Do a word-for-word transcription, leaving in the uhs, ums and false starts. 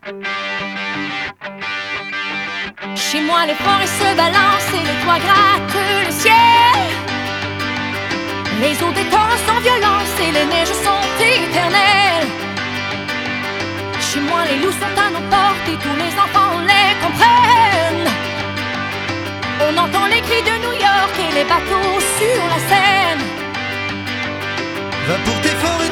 Chez moi les forêts se balancent et les toits grattent le ciel. Les eaux des torrents sont violentes et les neiges sont éternelles. Chez moi les loups sont à nos portes et tous les enfants les comprennent. On entend les cris de New York et les bateaux sur la Seine. Va pour tes forêts